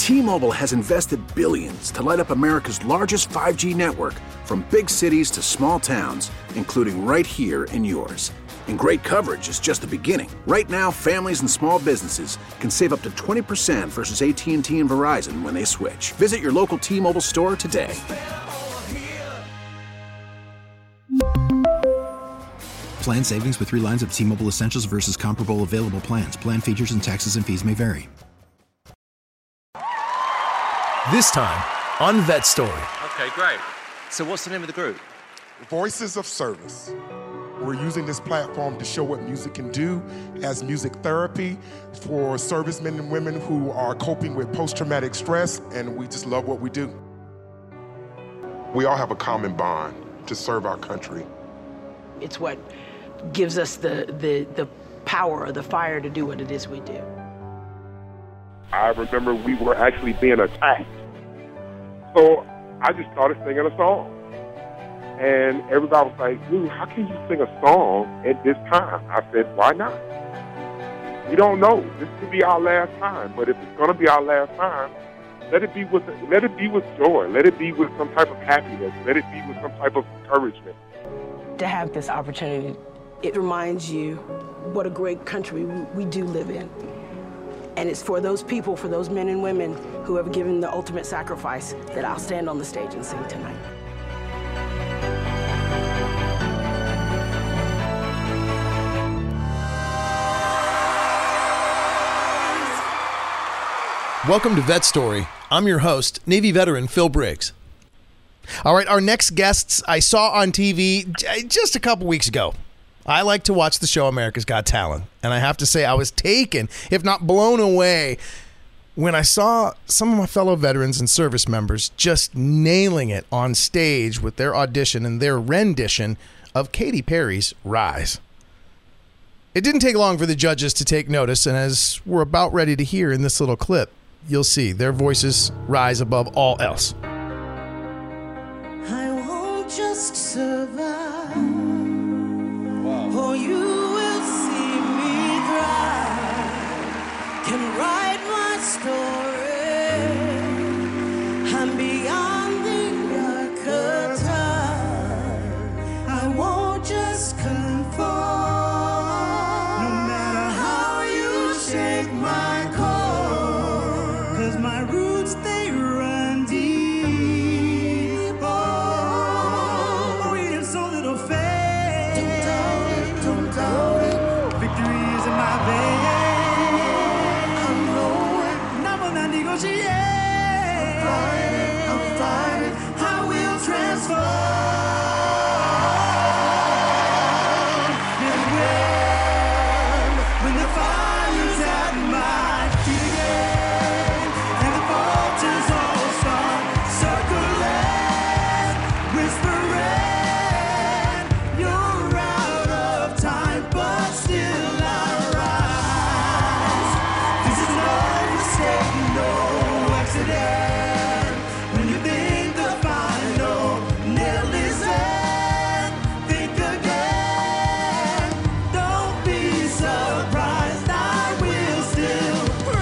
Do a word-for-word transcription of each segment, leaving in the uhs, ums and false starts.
T-Mobile has invested billions to light up America's largest five G network, from big cities to small towns, including right here in yours. And great coverage is just the beginning. Right now, families and small businesses can save up to twenty percent versus A T and T and Verizon when they switch. Visit your local T-Mobile store today. Plan savings with three lines of T-Mobile Essentials versus comparable available plans. Plan features and taxes and fees may vary. This time on Vet Story. Okay, great. So what's the name of the group? Voices of Service. We're using this platform to show what music can do as music therapy for servicemen and women who are coping with post-traumatic stress, and we just love what we do. We all have a common bond to serve our country. It's what gives us the, the, the power or the fire to do what it is we do. I remember we were actually being attacked. So I just started singing a song. And everybody was like, dude, how can you sing a song at this time? I said, why not? We don't know. This could be our last time. But if it's going to be our last time, let it be with let it be with joy. Let it be with some type of happiness. Let it be with some type of encouragement. To have this opportunity, it reminds you what a great country we do live in. And it's for those people, for those men and women who have given the ultimate sacrifice that I'll stand on the stage and sing tonight. Welcome to Vet Story. I'm your host, Navy veteran Phil Briggs. All right, our next guests I saw on T V just a couple weeks ago. I like to watch the show America's Got Talent, and I have to say I was taken, if not blown away, when I saw some of my fellow veterans and service members just nailing it on stage with their audition and their rendition of Katy Perry's Rise. It didn't take long for the judges to take notice, and as we're about ready to hear in this little clip, you'll see their voices rise above all else. I won't just survive, or you will see me thrive. Can write my story. I'm beyond the archetype. I won't just conform, no matter how you shake my core. 'Cause my roots, they run deep. Oh, in so little faith. Don't doubt it, don't doubt it. Victory is in my veins. I know it. Never not negotiate. I'm fighting, I'm fighting. I will transform. And when, when the fire's at my feet again, and the vultures all start circling, whispering, you're out of time, but still I rise. This is no mistake, no accident. When you think the final nail is in, think again. Don't be surprised, I will still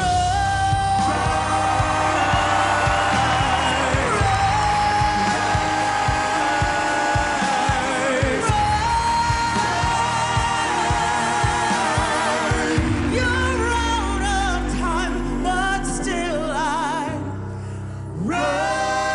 rise. You're out of time, but still I rise.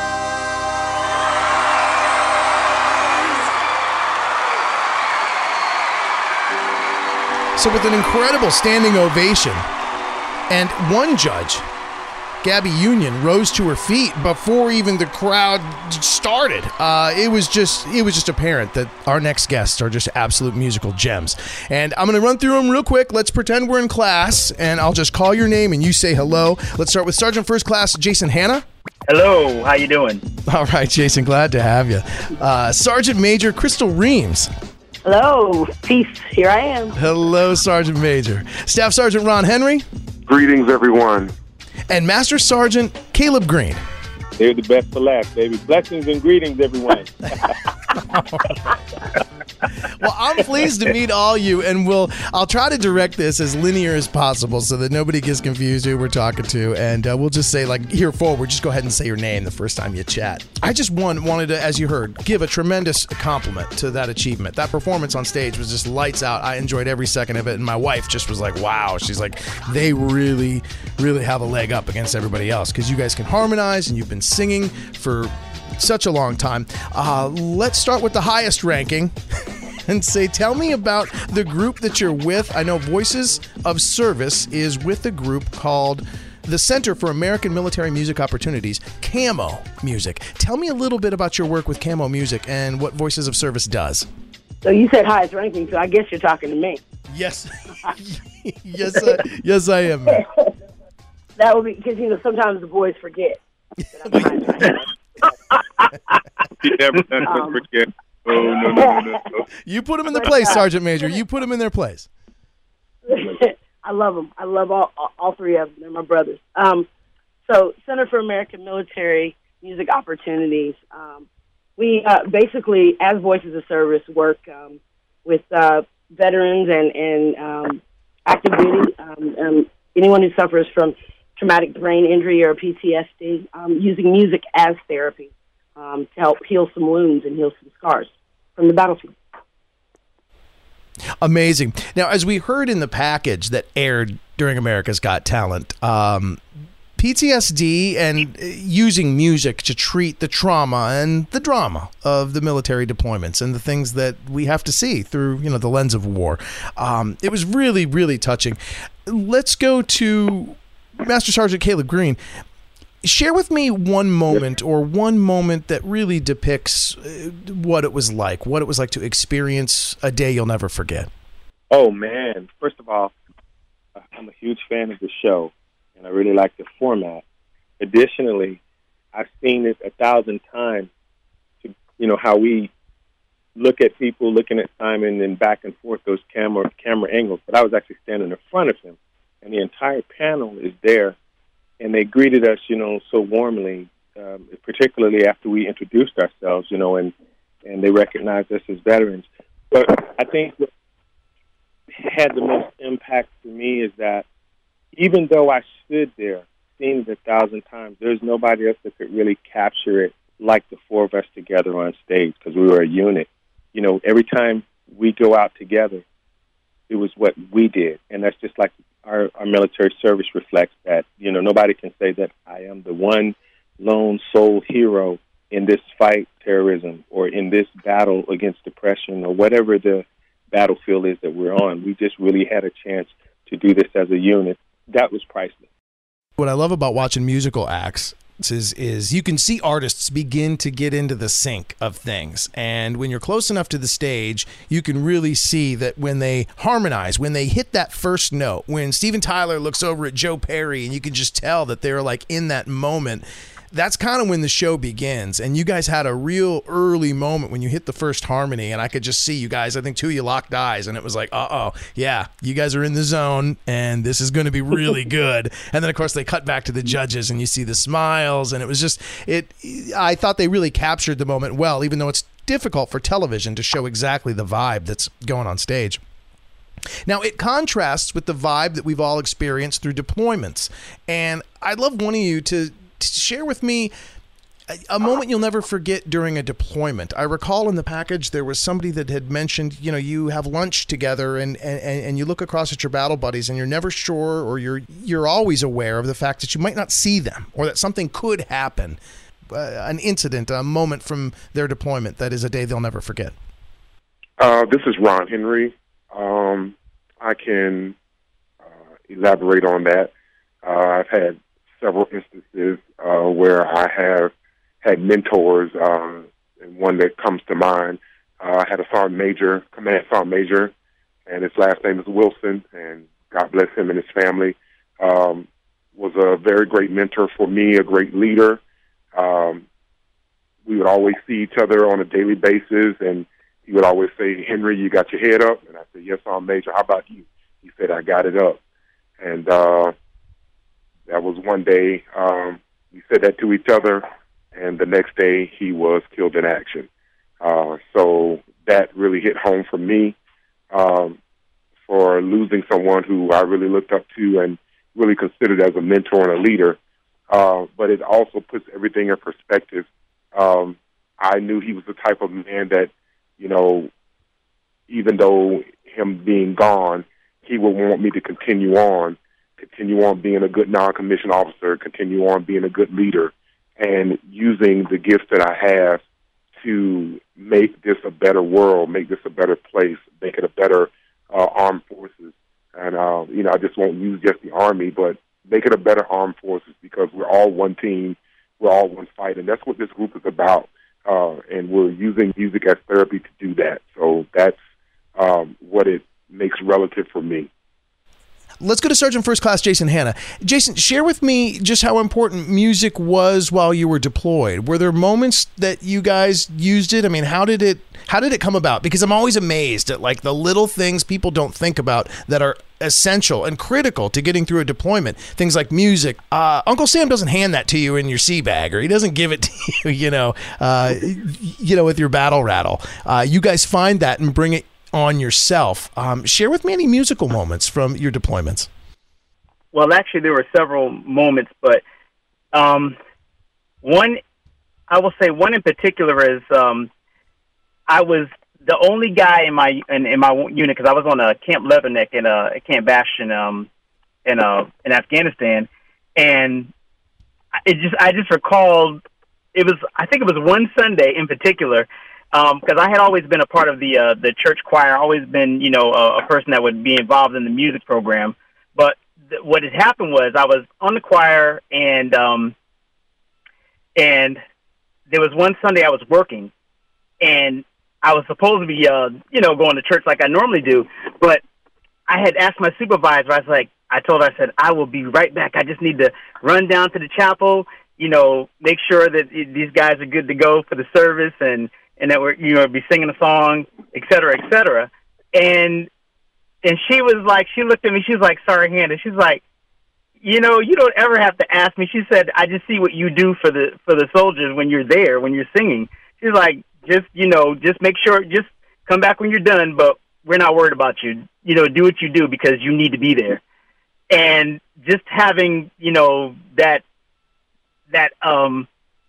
So with an incredible standing ovation, and one judge, Gabby Union, rose to her feet before even the crowd started. Uh, it was just it was just apparent that our next guests are just absolute musical gems. And I'm going to run through them real quick. Let's pretend we're in class, and I'll just call your name and you say hello. Let's start with Sergeant First Class Jason Hanna. Hello, how you doing? All right, Jason, glad to have you. Uh, Sergeant Major Crystal Reams. Hello, peace, here I am. Hello, Sergeant Major. Staff Sergeant Ron Henry. Greetings, everyone. And Master Sergeant Caleb Green. They're the best for last, baby. Blessings and greetings, everyone. Well, I'm pleased to meet all you, and we'll I'll try to direct this as linear as possible so that nobody gets confused who we're talking to, and uh, we'll just say, like, here forward, just go ahead and say your name the first time you chat. I just one, wanted to, as you heard, give a tremendous compliment to that achievement. That performance on stage was just lights out. I enjoyed every second of it, and my wife just was like, wow. She's like, they really, really have a leg up against everybody else because you guys can harmonize, and you've been singing for such a long time. Uh, let's start with the highest ranking and say, tell me about the group that you're with. I know Voices of Service is with a group called the Center for American Military Music Opportunities, Camo Music. Tell me a little bit about your work with Camo Music and what Voices of Service does. So you said highest ranking, so I guess you're talking to me. Yes. yes, I, yes, I am. Man. That would be because, you know, sometimes the boys forget that I'm highest ranking. You never done Um, forget. Oh, no, no, no, no. You put them in the place, Sergeant Major. You put them in their place. I love them. I love all all three of them. They're my brothers. Um, so, Center for American Military Music Opportunities. Um, we uh, basically, as Voices of Service, work um, with uh, veterans and and um, active duty, um, um, anyone who suffers from traumatic brain injury or P T S D, um, using music as therapy um, to help heal some wounds and heal some scars from the battlefield. Amazing. Now, as we heard in the package that aired during America's Got Talent, um, P T S D and using music to treat the trauma and the drama of the military deployments and the things that we have to see through, you know, the lens of war. Um, it was really, really touching. Let's go to Master Sergeant Caleb Green. Share with me one moment or one moment that really depicts what it was like, what it was like to experience a day you'll never forget. Oh, man. First of all, I'm a huge fan of the show, and I really like the format. Additionally, I've seen it a thousand times, to, you know, how we look at people looking at Simon and back and forth, those camera camera angles. But I was actually standing in front of him, and the entire panel is there. And they greeted us, you know, so warmly, um, particularly after we introduced ourselves, you know, and, and they recognized us as veterans. But I think what had the most impact for me is that even though I stood there, seen it a thousand times, there's nobody else that could really capture it like the four of us together on stage because we were a unit. You know, every time we go out together, it was what we did. And that's just like Our, our military service reflects that. You know, nobody can say that I am the one lone sole hero in this fight terrorism or in this battle against depression or whatever the battlefield is that we're on. We just really had a chance to do this as a unit. That was priceless. What I love about watching musical acts is is you can see artists begin to get into the sync of things, and when you're close enough to the stage, you can really see that when they harmonize, when they hit that first note, when Steven Tyler looks over at Joe Perry and you can just tell that they're like in that moment. That's kind of when the show begins, and you guys had a real early moment when you hit the first harmony, and I could just see you guys, I think two of you locked eyes, and it was like, uh-oh, yeah, you guys are in the zone, and this is going to be really good. And then, of course, they cut back to the judges, and you see the smiles, and it was just, it. I thought they really captured the moment well, even though it's difficult for television to show exactly the vibe that's going on stage. Now, it contrasts with the vibe that we've all experienced through deployments, and I'd love one of you to share with me a moment you'll never forget during a deployment. I recall in the package there was somebody that had mentioned, you know, you have lunch together and, and, and you look across at your battle buddies and you're never sure, or you're you're always aware of the fact that you might not see them or that something could happen, uh, an incident, a moment from their deployment that is a day they'll never forget. Uh, this is Ron Henry. Um, I can uh, elaborate on that. Uh, I've had several instances uh, where I have had mentors, um, and one that comes to mind. Uh, I had a sergeant major, command sergeant major, and his last name is Wilson, and God bless him and his family. Um, was a very great mentor for me, a great leader. Um, we would always see each other on a daily basis, and he would always say, "Henry, you got your head up?" And I said, "Yes, sergeant major. How about you?" He said, "I got it up." And uh, that was one day um, we said that to each other, and the next day he was killed in action. Uh, so that really hit home for me, um, for losing someone who I really looked up to and really considered as a mentor and a leader. Uh, but it also puts everything in perspective. Um, I knew he was the type of man that, you know, even though him being gone, he would want me to continue on, continue on being a good non-commissioned officer, continue on being a good leader, and using the gifts that I have to make this a better world, make this a better place, make it a better uh, armed forces. And, uh, you know, I just won't use just the Army, but make it a better armed forces, because we're all one team, we're all one fight, and that's what this group is about. Uh, and we're using music as therapy to do that. So that's um, what it makes relative for me. Let's go to Sergeant First Class Jason Hanna. Jason, share with me just how important music was while you were deployed. Were there moments that you guys used it? I mean, how did it how did it come about? Because I'm always amazed at like the little things people don't think about that are essential and critical to getting through a deployment. Things like music. Uh, Uncle Sam doesn't hand that to you in your sea bag, or he doesn't give it to you, you know, uh, you know, with your battle rattle. Uh, you guys find that and bring it on yourself. Um, share with me any musical moments from your deployments. Well, actually, there were several moments, but um, one, I will say one in particular is um, I was the only guy in my in, in my unit, because I was on a Camp Leatherneck and uh, Camp Bastion um, in uh, in Afghanistan, and it just I just recalled it was I think it was one Sunday in particular. Because um, I had always been a part of the uh, the church choir, always been, you know, a, a person that would be involved in the music program. But th- what had happened was I was on the choir, and um, and there was one Sunday I was working, and I was supposed to be, uh, you know, going to church like I normally do. But I had asked my supervisor, I was like, I told her, I said, I will be right back. I just need to run down to the chapel, you know, make sure that these guys are good to go for the service, and and that we're, you know, be singing a song, et cetera, et cetera. And, and she was like, she looked at me, she was like, sorry, Hannah. She's like, you know, you don't ever have to ask me. She said, I just see what you do for the, for the soldiers when you're there, when you're singing. She's like, just, you know, just make sure, just come back when you're done, but we're not worried about you. You know, do what you do because you need to be there. And just having, you know, that, that, um,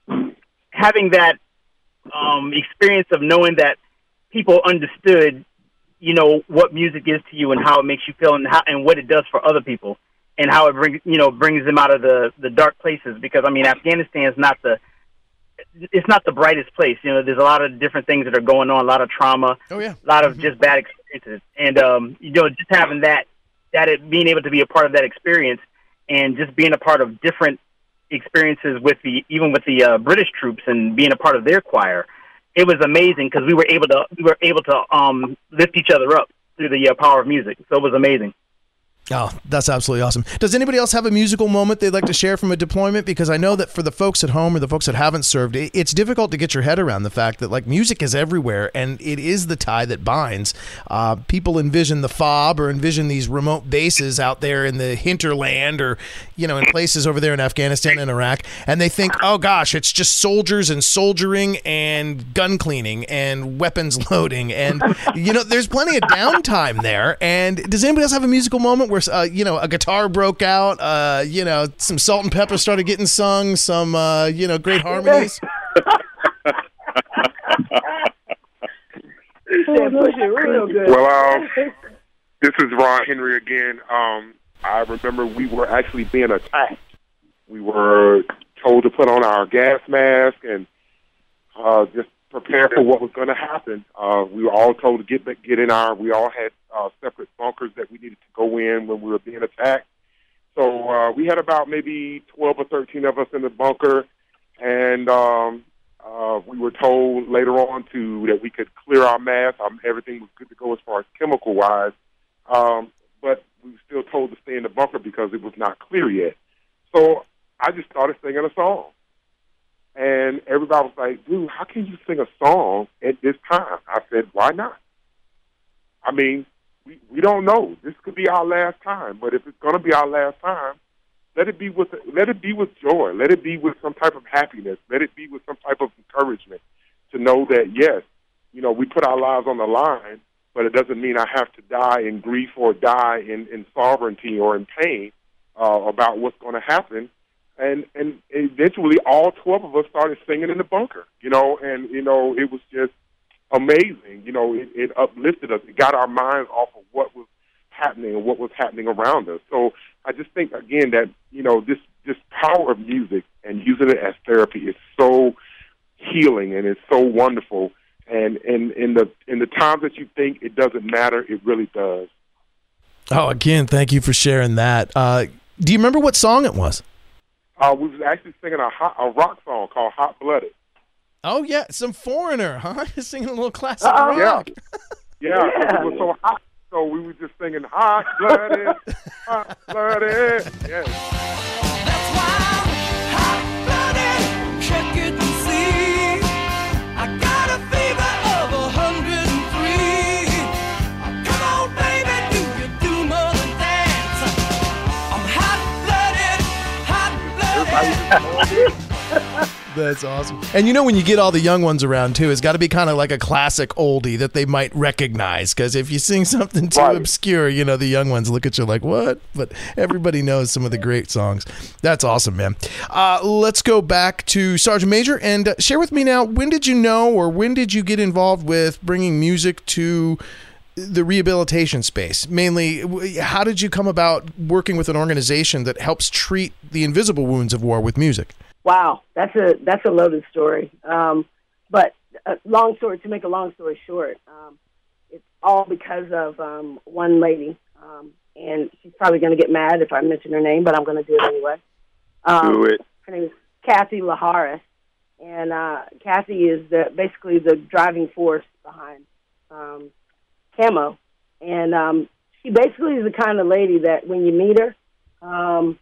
having that, Um, experience of knowing that people understood, you know, what music is to you and how it makes you feel, and how and what it does for other people, and how it brings, you know, brings them out of the, the dark places. Because I mean, Afghanistan is not the it's not the brightest place. You know, there's a lot of different things that are going on, a lot of trauma, oh yeah, a lot of mm-hmm. just bad experiences, and um, you know, just having that that it being able to be a part of that experience, and just being a part of different experiences with the even with the uh, British troops and being a part of their choir, it was amazing because we were able to we were able to um, lift each other up through the uh, power of music. So it was amazing. Oh, that's absolutely awesome. Does anybody else have a musical moment they'd like to share from a deployment? Because I know that for the folks at home or the folks that haven't served, it's difficult to get your head around the fact that like music is everywhere, and it is the tie that binds. Uh, people envision the FOB or envision these remote bases out there in the hinterland, or you know, in places over there in Afghanistan and Iraq, and they think, oh gosh, it's just soldiers and soldiering and gun cleaning and weapons loading, and you know, there's plenty of downtime there. And does anybody else have a musical moment where uh, you know, a guitar broke out, uh, you know, some Salt and Pepper started getting sung, some uh, you know, great harmonies? Well, um, this is Ron Henry again. Um, I remember we were actually being attacked. We were told to put on our gas mask and uh, just prepare for what was going to happen. Uh, we were all told to get get in our. We all had uh, separate bunkers that we needed to go in when we were being attacked. So uh, we had about maybe twelve or thirteen of us in the bunker, and um, uh, we were told later on to that we could clear our masks. Um, everything was good to go as far as chemical wise, um, but we were still told to stay in the bunker because it was not clear yet. So I just started singing a song. And everybody was like, dude, how can you sing a song at this time? I said, why not? I mean, we, we don't know. This could be our last time, but if it's going to be our last time, let it be with let it be with joy. Let it be with some type of happiness. Let it be with some type of encouragement to know that, yes, you you know, we put our lives on the line, but it doesn't mean I have to die in grief or die in, in sovereignty or in pain uh, about what's going to happen. And and eventually all twelve of us started singing in the bunker, you know, and, you know, it was just amazing. You know, it, it uplifted us. It got our minds off of what was happening and what was happening around us. So I just think, again, that, you know, this, this power of music and using it as therapy is so healing and it's so wonderful. And in, in the in the times that you think it doesn't matter, it really does. Oh, again, thank you for sharing that. Uh, do you remember what song it was? Uh, we was actually singing a, hot, a rock song called Hot Blooded. Oh, yeah, some Foreigner, huh? Singing a little classic Uh-oh. rock. Yeah, yeah, yeah. It was so hot, so we were just singing Hot Blooded, Hot Blooded. Yes. That's why I'm hot-blooded. Check it and see. I got a fever of a hundred and three. Come on, baby, do you do more than dance? I'm hot-blooded, hot-blooded. That's awesome. And you know, when you get all the young ones around too, it's got to be kind of like a classic oldie that they might recognize, because if you sing something too Right. obscure, you know, the young ones look at you like, what? But everybody knows some of the great songs. That's awesome, man. Uh, let's go back to Sergeant Major and uh, share with me now, when did you know or when did you get involved with bringing music to the rehabilitation space? Mainly, w- how did you come about working with an organization that helps treat the invisible wounds of war with music? Wow, that's a that's a loaded story. Um, but uh, long story to make a long story short, um, it's all because of um, one lady, um, and she's probably going to get mad if I mention her name, but I'm going to do it anyway. Um, Do it. Her name is Kathy Laharis, and uh, Kathy is the, basically the driving force behind um, Camo, and um, she basically is the kind of lady that when you meet her, um,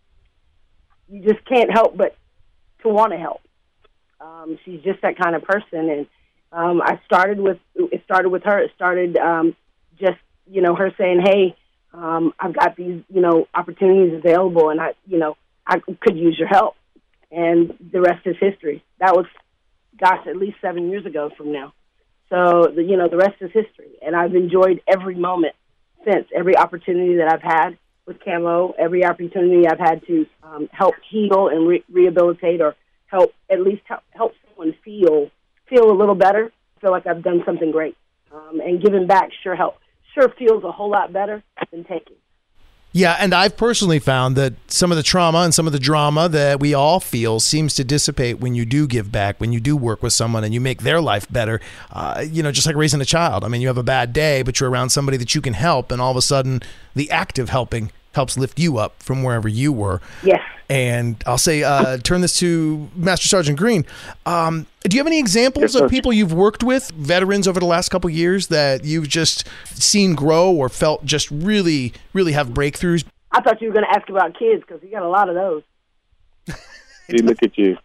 you just can't help but to want to help. Um, she's just that kind of person, and um, I started with it started with her. It started um, just you know her saying, "Hey, um, I've got these you know opportunities available, and I you know I could use your help." And the rest is history. That was, gosh, at least seven years ago from now. So the, you know the rest is history, and I've enjoyed every moment since. Every opportunity that I've had with Camo, every opportunity I've had to um, help heal and re- rehabilitate, or help at least help, help someone feel feel a little better. I feel like I've done something great, um, and giving back sure help sure feels a whole lot better than taking. Yeah, and I've personally found that some of the trauma and some of the drama that we all feel seems to dissipate when you do give back, when you do work with someone and you make their life better. Uh, you know, just like raising a child. I mean, you have a bad day, but you're around somebody that you can help, and all of a sudden the act of helping helps lift you up from wherever you were. Yes. And I'll say, uh, turn this to Master Sergeant Green. Um, do you have any examples Yes, sir. of people you've worked with, veterans over the last couple of years, that you've just seen grow or felt just really, really have breakthroughs? I thought you were going to ask about kids, because you got a lot of those. See, look at you.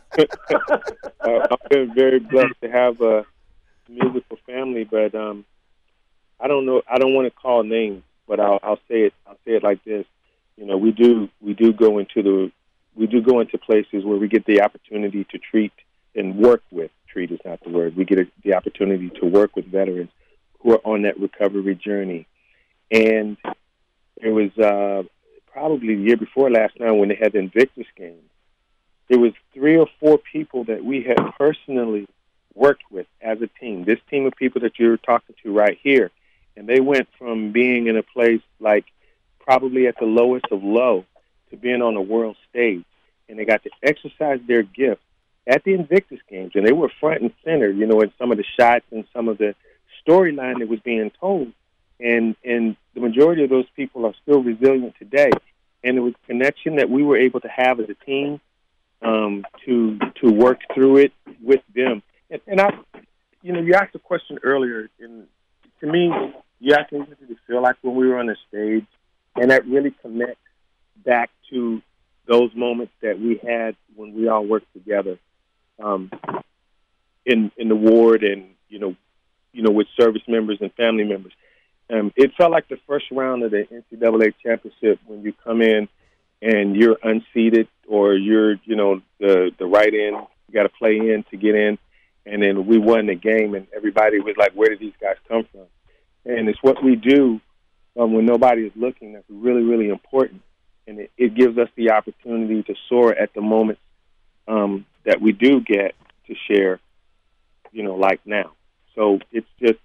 uh, I've been very blessed to have a musical family, but um, I don't know. I don't want to call names, but I'll, I'll say it. I'll say it like this. You know, we do we do go into the we do go into places where we get the opportunity to treat and work with. Treat is not the word. We get a, the opportunity to work with veterans who are on that recovery journey. And it was uh, probably the year before last now when they had the Invictus Games. There was three or four people that we had personally worked with as a team. This team of people that you're talking to right here, and they went from being in a place like probably at the lowest of low to being on the world stage, and they got to exercise their gift at the Invictus Games, and they were front and center, you know, in some of the shots and some of the storyline that was being told, and and the majority of those people are still resilient today, and it was a connection that we were able to have as a team um, to to work through it with them. And, and I, you know, you asked a question earlier, and to me, you asked me what did it feel like when we were on the stage. And that really connects back to those moments that we had when we all worked together um, in in the ward, and you know, you know, with service members and family members. Um, it felt like the first round of the N C double A championship when you come in and you're unseated, or you're, you know, the the right end, you got to play in to get in, And then we won the game, and everybody was like, where did these guys come from? And it's what we do um, when nobody is looking that's really, really important. And it, it gives us the opportunity to soar at the moments um, that we do get to share, you know, like now. So it's just,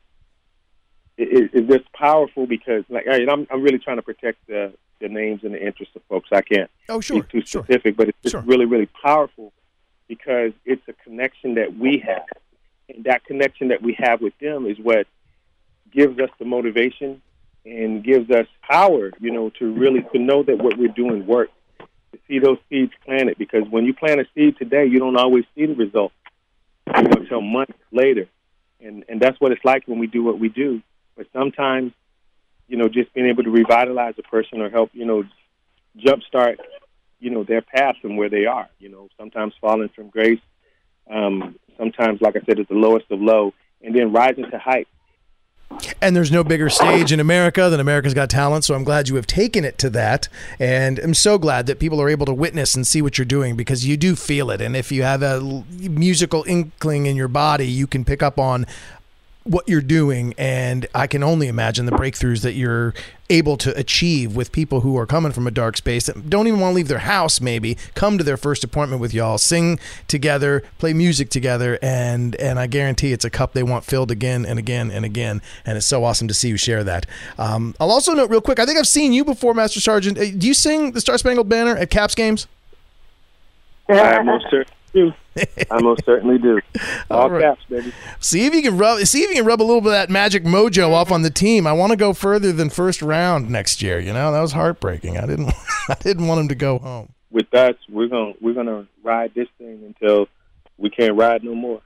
it, it's just powerful because, like, I mean, I'm, I'm really trying to protect the, the names and the interests of folks. I can't oh, sure, be too sure. specific, but it's just Sure. really, really powerful because it's a connection that we have. And that connection that we have with them is what gives us the motivation and gives us power, you know, to really to know that what we're doing works, to see those seeds planted. Because when you plant a seed today, you don't always see the results, you know, until months later. And and that's what it's like when we do what we do. But sometimes, you know, just being able to revitalize a person or help, you know, jumpstart, you know, their path from where they are, you know, sometimes falling from grace, um, sometimes, like I said, it's the lowest of low, and then rising to heights. And there's no bigger stage in America than America's Got Talent, so I'm glad you have taken it to that. And I'm so glad that people are able to witness and see what you're doing because you do feel it. And if you have a l- musical inkling in your body, you can pick up on what you're doing. And I can only imagine the breakthroughs that you're able to achieve with people who are coming from a dark space that don't even want to leave their house, maybe come to their first appointment with y'all, sing together, play music together, and and I guarantee it's a cup they want filled again and again and again. And it's so awesome to see you share that. Um, I'll also note real quick, I think I've seen you before, Master Sergeant. Uh, Do you sing the Star Spangled Banner at Caps games? I most certainly do. I most certainly do. All, All right. caps, baby. See if you can rub. See if you can rub a little bit of that magic mojo off on the team. I want to go further than first round next year. You know, that was heartbreaking. I didn't. I didn't want him to go home. With us, we're gonna we're gonna ride this thing until we can't ride no more.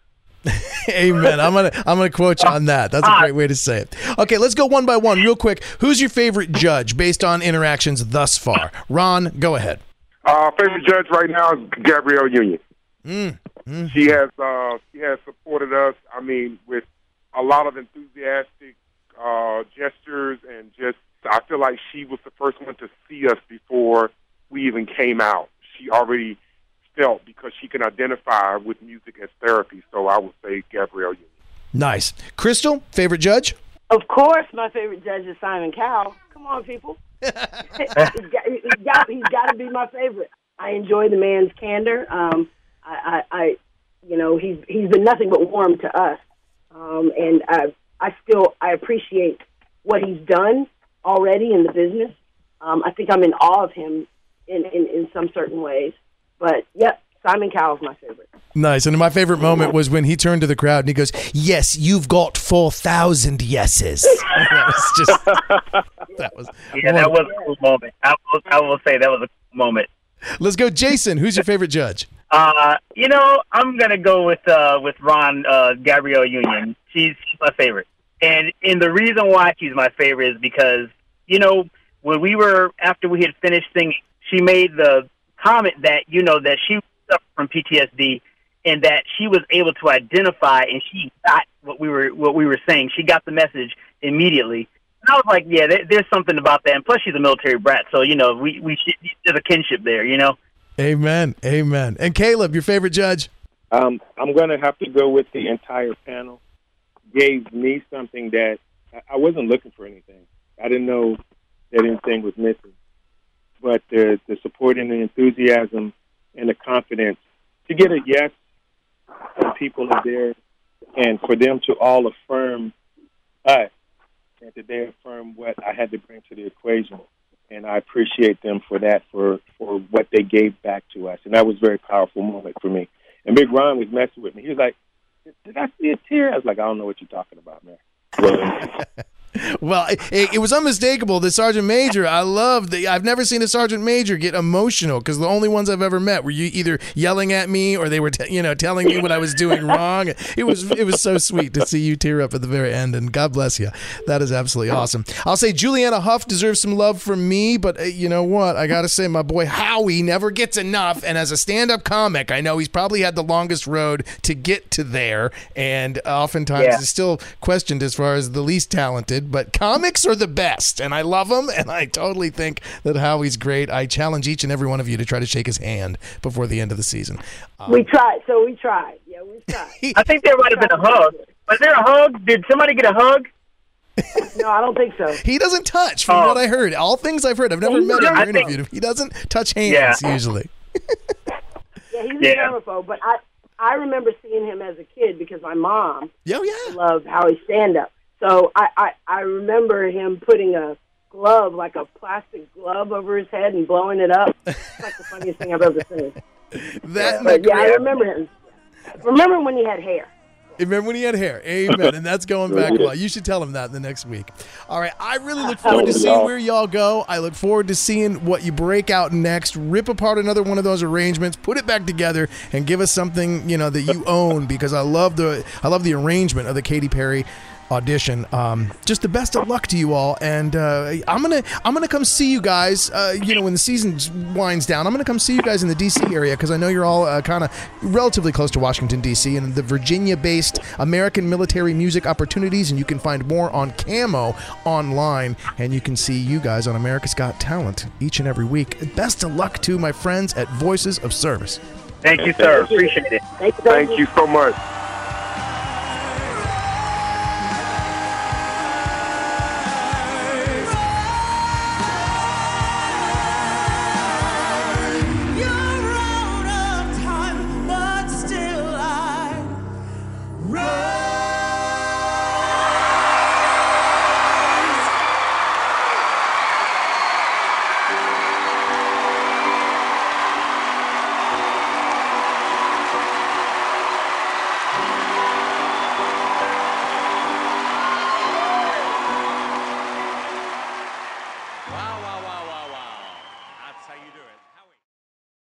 Amen. I'm gonna I'm gonna quote you on that. That's a great way to say it. Okay, let's go one by one, real quick. Who's your favorite judge based on interactions thus far? Ron, go ahead. Uh, favorite judge right now is Gabrielle Union. Mm. Mm. She has uh, she has supported us. I mean, with a lot of enthusiastic uh, gestures, and just I feel like she was the first one to see us before we even came out. She already felt because she can identify with music as therapy. So I would say Gabrielle Union. Nice. Crystal, favorite judge? Of course, my favorite judge is Simon Cowell. Come on, people. he's got, he's got, he's got to be my favorite. I enjoy the man's candor. Um, I, I, I, you know, he's he's been nothing but warm to us, um, and I, I still I appreciate what he's done already in the business. Um, I think I'm in awe of him in, in, in some certain ways. But yep, Simon Cowell's my favorite. Nice. And my favorite moment was when he turned to the crowd and he goes, "Yes, you've got four thousand yeses." That was just. That was. Yeah, that was a cool moment. I will, I will say that was a cool moment. Let's go, Jason. Who's your favorite judge? Uh, you know, I'm gonna go with uh, with Ron uh, Gabrielle Union. She's, she's my favorite, and and the reason why she's my favorite is because you know when we were after we had finished singing, she made the comment that you know that she suffered from P T S D, and that she was able to identify and she got what we were what we were saying. She got the message immediately. And I was like, yeah, there, there's something about that. And plus, she's a military brat, so you know we we should, there's a kinship there, you know. Amen. Amen. And Caleb, your favorite judge? Um, I'm going to have to go with the entire panel. Gave me something that I wasn't looking for anything. I didn't know that anything was missing. But the, the support and the enthusiasm and the confidence to get a yes when people are there and for them to all affirm us and that they affirm what I had to bring to the equation. And I appreciate them for that, for, for what they gave back to us. And that was a very powerful moment for me. And Big Ron was messing with me. He was like, did I see a tear? I was like, I don't know what you're talking about, man. Well, Well, it, it was unmistakable. The Sergeant Major, I love the. I've never seen a Sergeant Major get emotional because the only ones I've ever met were you either yelling at me or they were, t- you know, telling me what I was doing wrong. It was it was so sweet to see you tear up at the very end, and God bless you. That is absolutely awesome. I'll say Juliana Huff deserves some love from me, but uh, you know what? I got to say my boy Howie never gets enough, and as a stand-up comic, I know he's probably had the longest road to get to there, and oftentimes Yeah. is still questioned as far as the least talented. overrated, but comics are the best, and I love them, and I totally think that Howie's great. I challenge each and every one of you to try to shake his hand before the end of the season. Um, we tried, so we tried. Yeah, we tried. I think there might have been a hug. Was there a hug? Did somebody get a hug? No, I don't think so. He doesn't touch, from Oh. what I heard. All things I've heard. I've never met him or I think- interviewed him. He doesn't touch hands Yeah. usually. Yeah, he's Yeah. a germaphobe, but I I remember seeing him as a kid because my mom Yo, yeah. loved Howie's stand-up. So I, I, I remember him putting a glove, like a plastic glove over his head and blowing it up. It's like the funniest thing I've ever seen. That and But the yeah, I great- remember him. Remember when he had hair. Remember when he had hair? Amen. And that's going back a while. You should tell him that in the next week. All right. I really look forward to seeing where y'all go. I look forward to seeing what you break out next. Rip apart another one of those arrangements, put it back together, and give us something, you know, that you own, because I love the I love the arrangement of the Katy Perry audition. Um, just the best of luck to you all, and uh, I'm gonna I'm gonna come see you guys. Uh, you know, when the season winds down, I'm gonna come see you guys in the D C area, because I know you're all uh, kind of relatively close to Washington D C and the Virginia-based American Military Music Opportunities, and you can find more on Camo online, and you can see you guys on America's Got Talent each and every week. Best of luck to my friends at Voices of Service. Thank you, sir. Appreciate it. Thank you. Thank you so much.